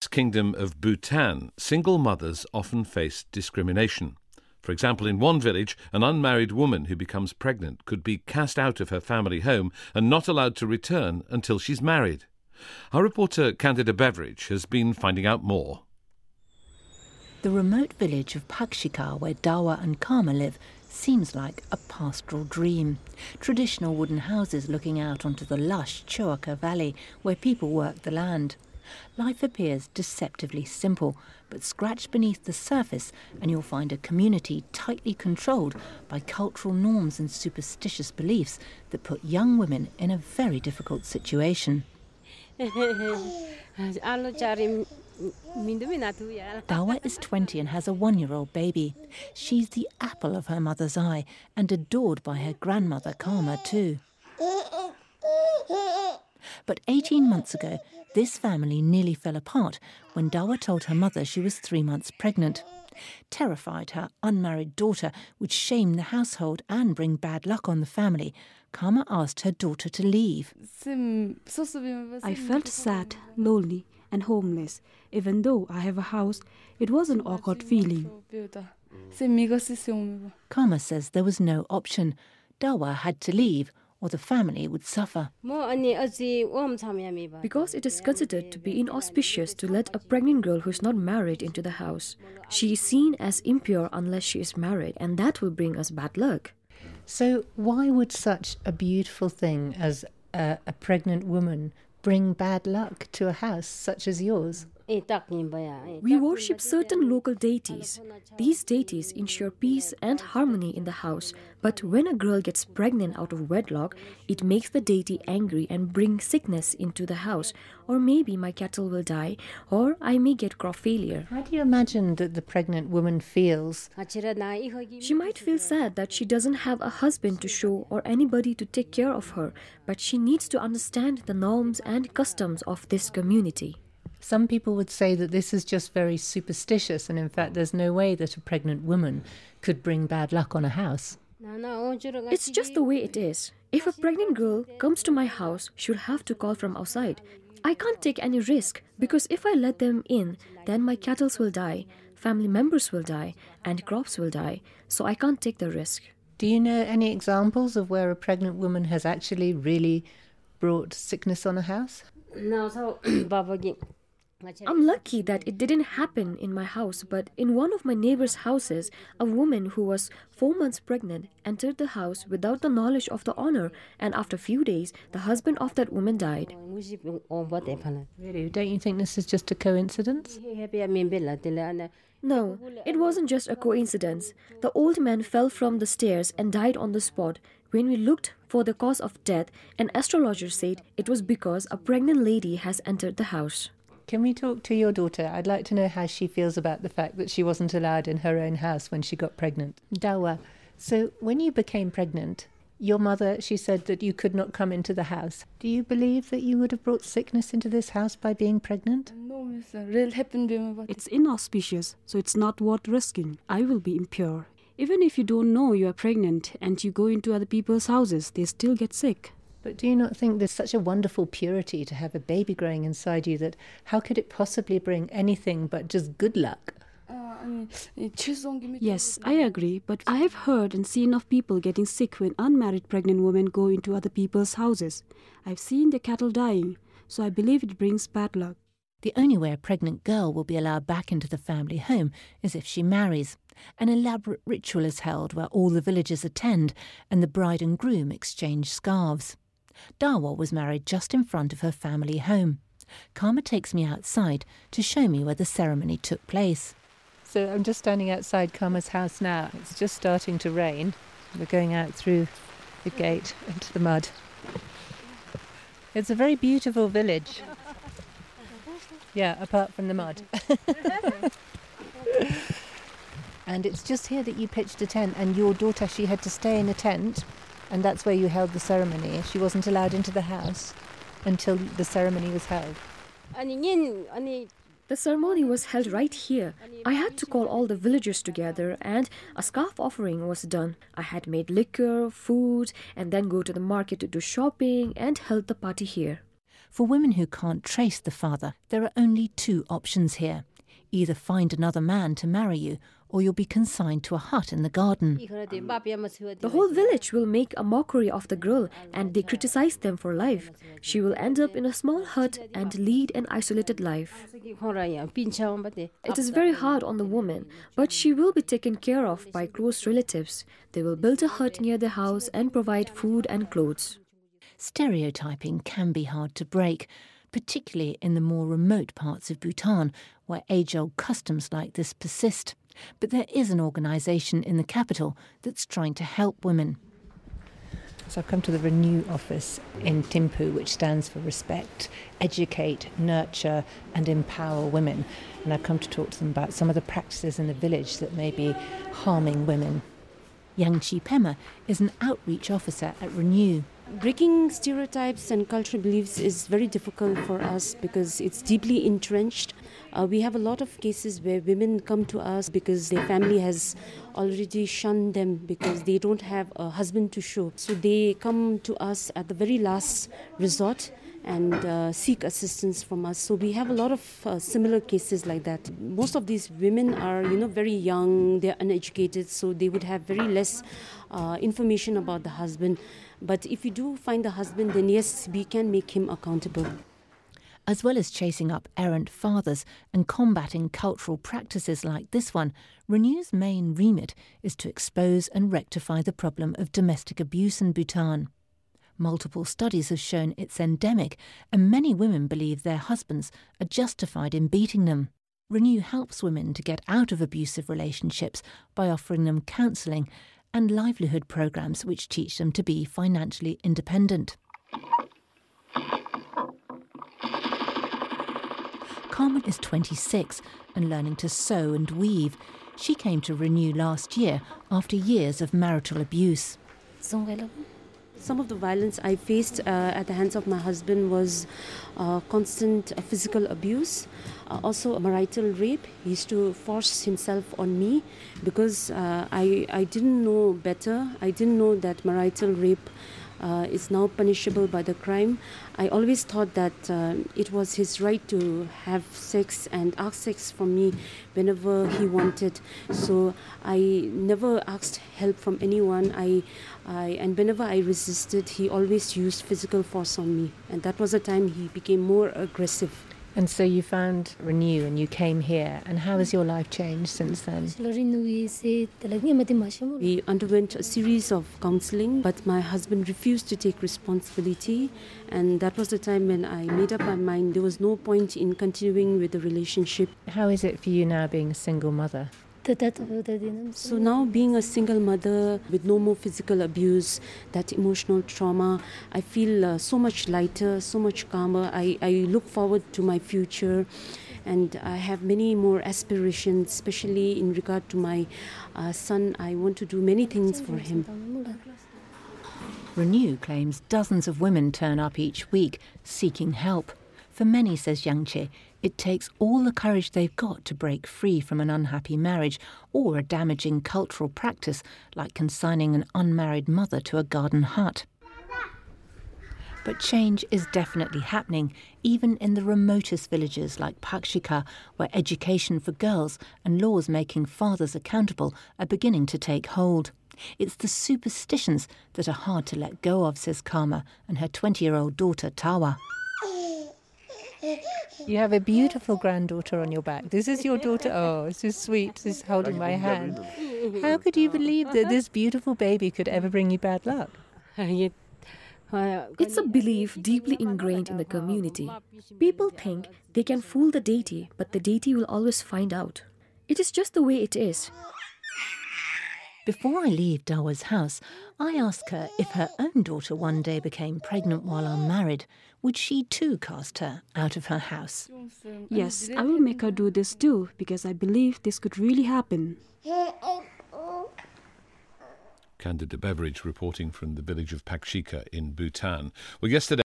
kingdom of Bhutan, single mothers often face discrimination. For example, in one village, an unmarried woman who becomes pregnant could be cast out of her family home and not allowed to return until she's married. Our reporter Candida Beveridge has been finding out more. The remote village of Pakshika, where Dawa and Karma live, seems like a pastoral dream. Traditional wooden houses looking out onto the lush Chuaka Valley, where people work the land. Life appears deceptively simple, but scratch beneath the surface and you'll find a community tightly controlled by cultural norms and superstitious beliefs that put young women in a very difficult situation. Dawa is 20 and has a 1-year-old baby. She's the apple of her mother's eye and adored by her grandmother Karma too. But 18 months ago, this family nearly fell apart when Dawa told her mother she was 3 months pregnant. Terrified her unmarried daughter would shame the household and bring bad luck on the family, Karma asked her daughter to leave. I felt sad, lonely and homeless. Even though I have a house, it was an awkward feeling. Karma says there was no option. Dawa had to leave or the family would suffer. Because it is considered to be inauspicious to let a pregnant girl who is not married into the house. She is seen as impure unless she is married, and that will bring us bad luck. So why would such a beautiful thing as a pregnant woman bring bad luck to a house such as yours? We worship certain local deities. These deities ensure peace and harmony in the house. But when a girl gets pregnant out of wedlock, it makes the deity angry and brings sickness into the house. Or maybe my cattle will die, or I may get crop failure. How do you imagine that the pregnant woman feels? She might feel sad that she doesn't have a husband to show or anybody to take care of her, but she needs to understand the norms and customs of this community. Some people would say that this is just very superstitious, and in fact there's no way that a pregnant woman could bring bad luck on a house. It's just the way it is. If a pregnant girl comes to my house, she'll have to call from outside. I can't take any risk, because if I let them in, then my cattle will die, family members will die, and crops will die, so I can't take the risk. Do you know any examples of where a pregnant woman has actually really brought sickness on a house? I'm lucky that it didn't happen in my house, but in one of my neighbor's houses, a woman who was 4 months pregnant entered the house without the knowledge of the owner, and after a few days, the husband of that woman died. Really? Don't you think this is just a coincidence? No, it wasn't just a coincidence. The old man fell from the stairs and died on the spot. When we looked for the cause of death, an astrologer said it was because a pregnant lady has entered the house. Can we talk to your daughter? I'd like to know how she feels about the fact that she wasn't allowed in her own house when she got pregnant. Dawa, so when you became pregnant, your mother, she said that you could not come into the house. Do you believe that you would have brought sickness into this house by being pregnant? It's inauspicious, so it's not worth risking. I will be impure. Even if you don't know you are pregnant and you go into other people's houses, they still get sick. But do you not think there's such a wonderful purity to have a baby growing inside you that how could it possibly bring anything but just good luck? Yes, I agree, but I have heard and seen of people getting sick when unmarried pregnant women go into other people's houses. I've seen the cattle dying, so I believe it brings bad luck. The only way a pregnant girl will be allowed back into the family home is if she marries. An elaborate ritual is held where all the villagers attend and the bride and groom exchange scarves. Dawa was married just in front of her family home. Karma takes me outside to show me where the ceremony took place. So I'm just standing outside Karma's house now. It's just starting to rain. We're going out through the gate into the mud. It's a very beautiful village. Yeah, apart from the mud. And it's just here that you pitched a tent, and your daughter, she had to stay in a tent, and that's where you held the ceremony. She wasn't allowed into the house until the ceremony was held. The ceremony was held right here. I had to call all the villagers together and a scarf offering was done. I had made liquor, food, and then go to the market to do shopping and held the party here. For women who can't trace the father, there are only two options here. Either find another man to marry you, or you'll be consigned to a hut in the garden. The whole village will make a mockery of the girl and they criticize them for life. She will end up in a small hut and lead an isolated life. It is very hard on the woman, but she will be taken care of by close relatives. They will build a hut near the house and provide food and clothes. Stereotyping can be hard to break, particularly in the more remote parts of Bhutan, where age-old customs like this persist. But there is an organisation in the capital that's trying to help women. So I've come to the Renew office in Thimphu, which stands for Respect, Educate, Nurture and Empower Women. And I've come to talk to them about some of the practices in the village that may be harming women. Yang Chi Pema is an outreach officer at Renew. Breaking stereotypes and cultural beliefs is very difficult for us because it's deeply entrenched. We have a lot of cases where women come to us because their family has already shunned them because they don't have a husband to show. So they come to us at the very last resort and seek assistance from us. So we have a lot of similar cases like that. Most of these women are, very young, they're uneducated, so they would have very less information about the husband. But if you do find the husband, then yes, we can make him accountable. As well as chasing up errant fathers and combating cultural practices like this one, Renew's main remit is to expose and rectify the problem of domestic abuse in Bhutan. Multiple studies have shown it's endemic, and many women believe their husbands are justified in beating them. Renew helps women to get out of abusive relationships by offering them counselling and livelihood programs which teach them to be financially independent. Carmen is 26 and learning to sew and weave. She came to Renew last year after years of marital abuse. Some of the violence I faced at the hands of my husband was constant physical abuse, also marital rape. He used to force himself on me because I didn't know better. I didn't know that marital rape is now punishable by the crime. I always thought that it was his right to have sex and ask sex from me whenever he wanted. So I never asked help from anyone. And whenever I resisted, he always used physical force on me. And that was the time he became more aggressive. And so you found Renew and you came here. And how has your life changed since then? We underwent a series of counselling, but my husband refused to take responsibility. And that was the time when I made up my mind there was no point in continuing with the relationship. How is it for you now being a single mother? So now being a single mother with no more physical abuse, that emotional trauma, I feel so much lighter, so much calmer. I look forward to my future and I have many more aspirations, especially in regard to my son. I want to do many things for him. Renew claims dozens of women turn up each week seeking help. For many, says Yang Che, it takes all the courage they've got to break free from an unhappy marriage or a damaging cultural practice like consigning an unmarried mother to a garden hut. But change is definitely happening, even in the remotest villages like Pakshika, where education for girls and laws making fathers accountable are beginning to take hold. It's the superstitions that are hard to let go of, says Karma and her 20-year-old daughter Tawa. You have a beautiful granddaughter on your back. This is your daughter. Oh, it's so sweet. She's holding my hand. How could you believe that this beautiful baby could ever bring you bad luck? It's a belief deeply ingrained in the community. People think they can fool the deity, but the deity will always find out. It is just the way it is. Before I leave Dawa's house, I ask her if her own daughter one day became pregnant while unmarried, would she too cast her out of her house? Yes, I will make her do this too, because I believe this could really happen. Candida Beveridge reporting from the village of Pakshika in Bhutan. Well, yesterday